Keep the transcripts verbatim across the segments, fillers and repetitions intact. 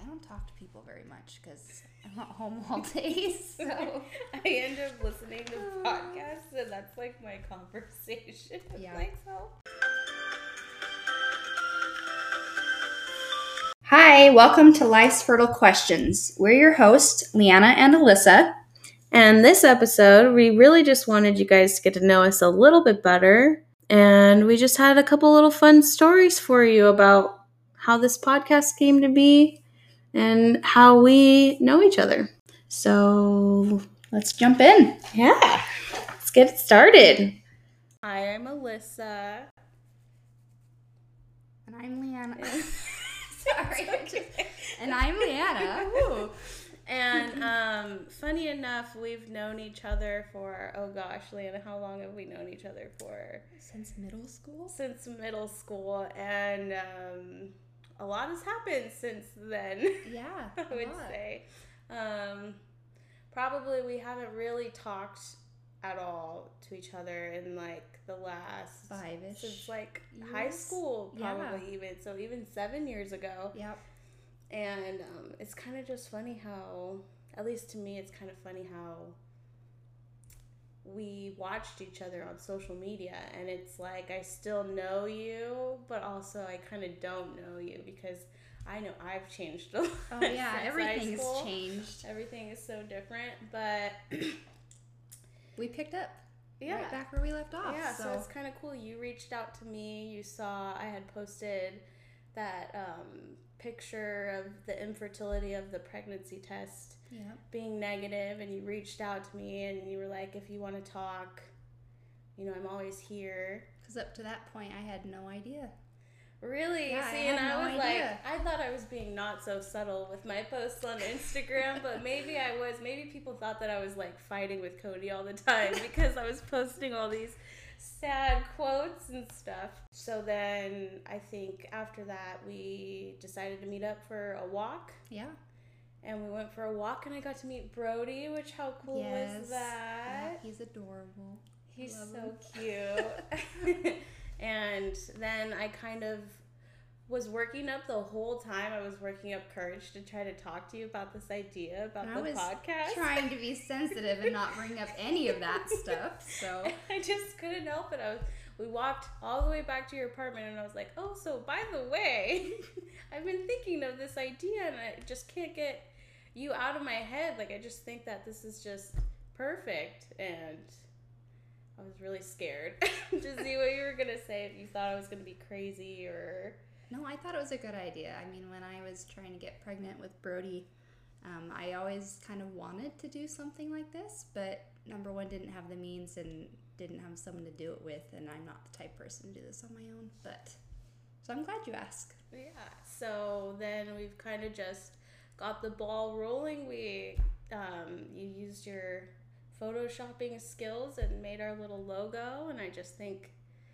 don't talk to people very much because I'm at home all day, so. I end up listening to podcasts, and that's like my conversation with Yeah. myself. Hi, welcome to Life's Fertile Questions. We're your hosts, Leanna and Alyssa. And this episode, we really just wanted you guys to get to know us a little bit better. And we just had a couple little fun stories for you about how this podcast came to be and how we know each other. So Let's jump in. yeah, let's get it started. Hi, I'm Alyssa. And I'm Leanna. Sorry. I just, and I'm Leanna. Ooh. And um, funny enough, we've known each other for, oh gosh, Leanna, how long have we known each other for? Since middle school? Since middle school. And um, a lot has happened since then. Yeah, I would lot. say. Um, probably we haven't really talked at all to each other in like the last Five-ish since like years? high school, probably Yeah. even. So even seven years ago. Yep. And um, it's kind of just funny how, at least to me, it's kind of funny how we watched each other on social media. And it's like, I still know you, but also I kind of don't know you because I know I've changed a lot. Oh, yeah, since everything's high school. changed. Everything is so different, but We picked up yeah. right back where we left off. Yeah, so, so it's kind of cool. You reached out to me. You saw I had posted that um, picture of the infertility of the pregnancy test yeah. being negative, and you reached out to me and you were like, if you want to talk, you know, I'm always here. Because up to that point, I had no idea. Really? Yeah, See, I and had I no was idea. like, I thought I was being not so subtle with my posts on Instagram, but maybe I was. Maybe people thought that I was like fighting with Cody all the time because I was posting all these sad quotes and stuff. So then I think after that we decided to meet up for a walk. Yeah. And we went for a walk and I got to meet Brody, which how cool Yes. was that? Yeah, he's adorable. He's Love so him. cute. And then I kind of was working up the whole time. I was working up courage to try to talk to you about this idea about And the I was podcast. trying to be sensitive and not bring up any of that stuff. So I just couldn't help it. I was, we walked all the way back to your apartment and I was like, oh, so by the way, I've been thinking of this idea and I just can't get you out of my head. Like, I just think that this is just perfect. And I was really scared to see what you were going to say, if you thought I was going to be crazy or... no, I thought it was a good idea. I mean, when I was trying to get pregnant with Brody, um, I always kind of wanted to do something like this, but number one, didn't have the means and didn't have someone to do it with, and I'm not the type person to do this on my own. But so I'm glad you asked. Yeah. So then we've kind of just got the ball rolling. We, um, you used your photoshopping skills and made our little logo, and I just think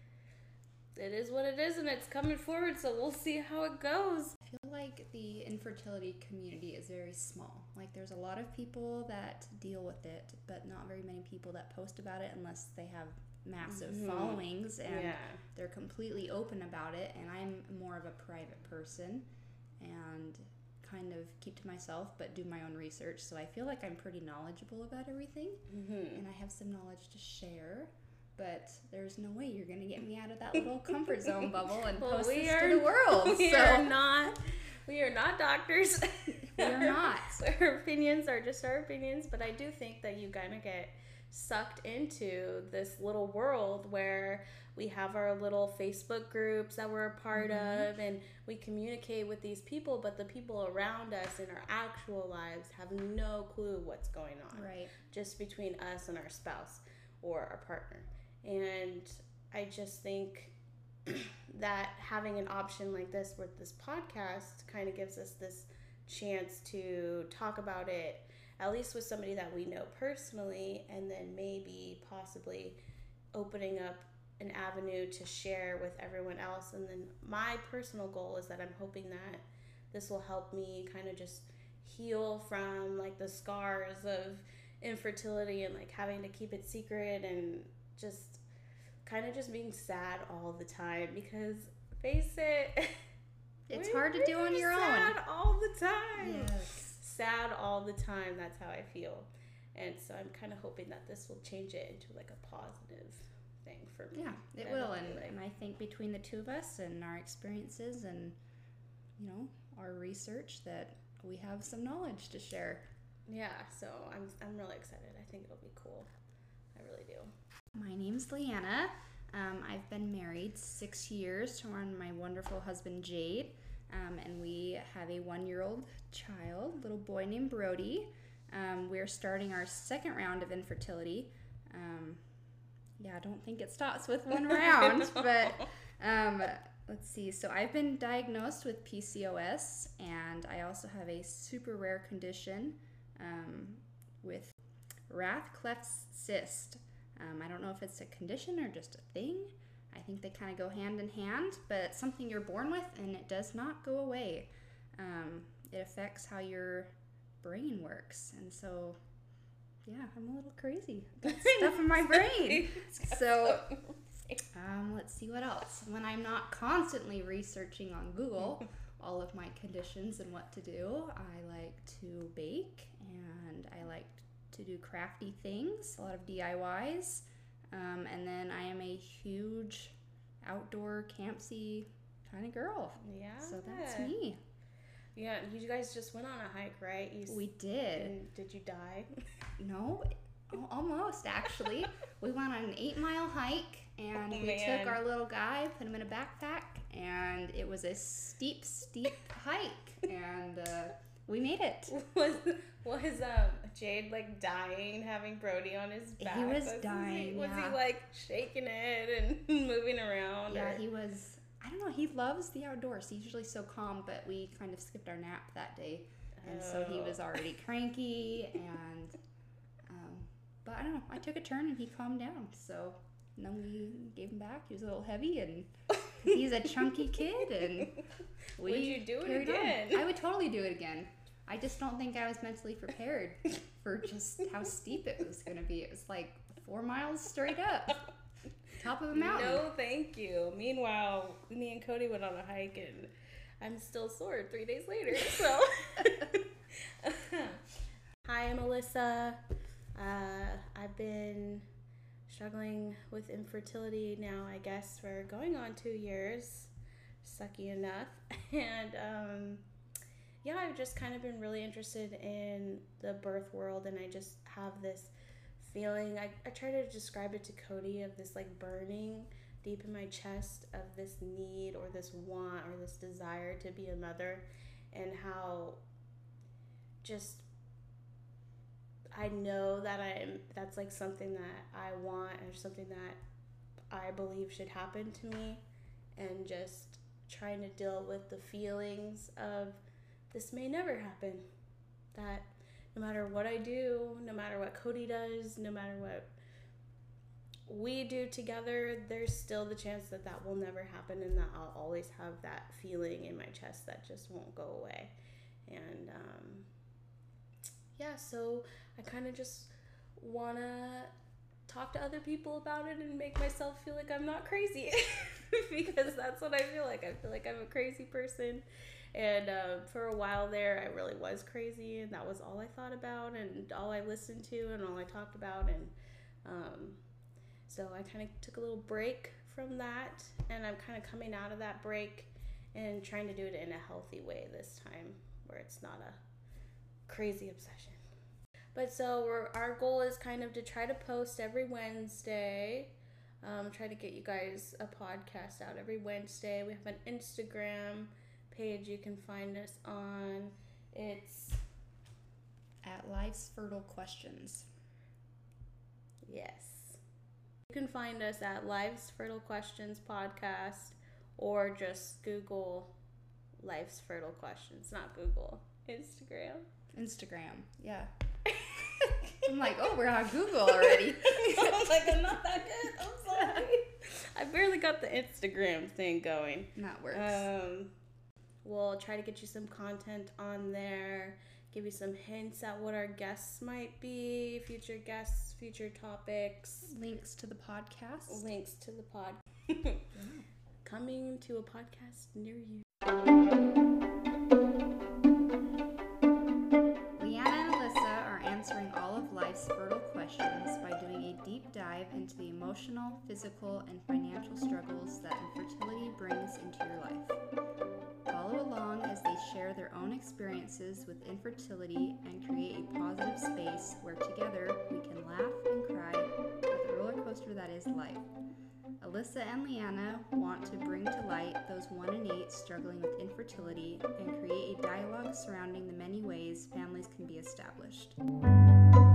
it is what it is and it's coming forward, so we'll see how it goes. I feel like the infertility community is very small. Like, there's a lot of people that deal with it, but not very many people that post about it unless they have massive Mhm. followings and Yeah. they're completely open about it. And I'm more of a private person and kind of keep to myself but do my own research, so I feel like I'm pretty knowledgeable about everything. Mm-hmm. And I have some knowledge to share, but there's no way you're gonna get me out of that little comfort zone bubble and Well, post we this are, to the world. We so are not we are not doctors. We are not. Our opinions are just our opinions, but I do think that you kind of get sucked into this little world where we have our little Facebook groups that we're a part Mhm. of, and we communicate with these people, but the people around us in our actual lives have no clue what's going on. Right. Just between us and our spouse or our partner. And I just think that having an option like this with this podcast kind of gives us this chance to talk about it, at least with somebody that we know personally, and then maybe possibly opening up an avenue to share with everyone else. And then my personal goal is that I'm hoping that this will help me kind of just heal from like the scars of infertility and like having to keep it secret and just kind of just being sad all the time, because face it, It's we're hard to do on your own. sad all the time. all the time, that's how I feel. And so I'm kind of hoping that this will change it into like a positive thing for me. Yeah, it that will. I'll be And, like- and I think between the two of us and our experiences and, you know, our research, that we have some knowledge to share. Yeah, so I'm I'm really excited. I think it'll be cool. I really do. My name's Leanna. Um, I've been married six years to my wonderful husband, Jade. Um, and we have a one-year-old child, little boy named Brody. Um, we're starting our second round of infertility. Um, yeah, I don't think it stops with one round, but um, let's see. So I've been diagnosed with P C O S, and I also have a super rare condition um, with Rath-Cleft cyst. Um, I don't know if it's a condition or just a thing. I think they kind of go hand in hand, but it's something you're born with, and it does not go away. Um, it affects how your brain works, and so, yeah, I'm a little crazy. Got stuff in my brain. So, um, let's see what else. When I'm not constantly researching on Google all of my conditions and what to do, I like to bake, and I like to do crafty things, a lot of D I Ys. Um, and then I am a huge outdoor campsy kind of girl. Yeah. So that's me. Yeah, you guys just went on a hike, right? You, We did. and did you die? No, al- almost actually. We went on an eight mile hike, and Oh, we man. took our little guy, put him in a backpack, and it was a steep, steep hike, and uh, we made it. Was was um Jade like dying, having Brody on his back? He was he- dying, Was yeah. he like shaking it and moving around? Yeah, or- he was, I don't know, he loves the outdoors. He's usually so calm, but we kind of skipped our nap that day. And so he Oh. was already cranky, and, um, but I don't know, I took a turn and he calmed down. So and then we gave him back. He was a little heavy, and he's a chunky kid, and we Would you do it carried on. again? I would totally do it again. I just don't think I was mentally prepared for just how steep it was going to be. It was like four miles straight up, top of a mountain. No, thank you. Meanwhile, me and Cody went on a hike, and I'm still sore three days later. So, hi, I'm Alyssa. Uh, I've been struggling with infertility now, I guess, for going on two years. Sucky enough. And um, yeah, I've just kind of been really interested in the birth world, and I just have this feeling. I, I try to describe it to Cody of this like burning deep in my chest of this need or this want or this desire to be a mother, and how just I know that I'm that's like something that I want or something that I believe should happen to me, and just trying to deal with the feelings of this may never happen, that no matter what I do, no matter what Cody does, no matter what we do together, there's still the chance that that will never happen, and that I'll always have that feeling in my chest that just won't go away. And um, yeah, so I kind of just want to talk to other people about it and make myself feel like I'm not crazy because that's what I feel like. I feel like I'm a crazy person. And uh, for a while there, I really was crazy, and that was all I thought about and all I listened to and all I talked about. And um, so I kind of took a little break from that, and I'm kind of coming out of that break and trying to do it in a healthy way this time, where it's not a crazy obsession. But so we're, our goal is kind of to try to post every Wednesday, um, try to get you guys a podcast out every Wednesday. We have an Instagram page you can find us on. It's At Life's Fertile Questions. yes. You can find us at Life's Fertile Questions podcast, or just Google Life's Fertile Questions, not Google, Instagram. Instagram, yeah. I'm like, oh, we're on Google already. I was like, I'm not that good. I'm sorry. I barely got the Instagram thing going. That works. Um, we'll try to get you some content on there, give you some hints at what our guests might be, future guests, future topics, Links to the podcast. links to the pod. Coming to a podcast near you. Leanna and physical, and financial struggles that infertility brings into your life. Follow along as they share their own experiences with infertility and create a positive space where together we can laugh and cry at the roller coaster that is life. Alyssa and Leanna want to bring to light those one in eight struggling with infertility and create a dialogue surrounding the many ways families can be established.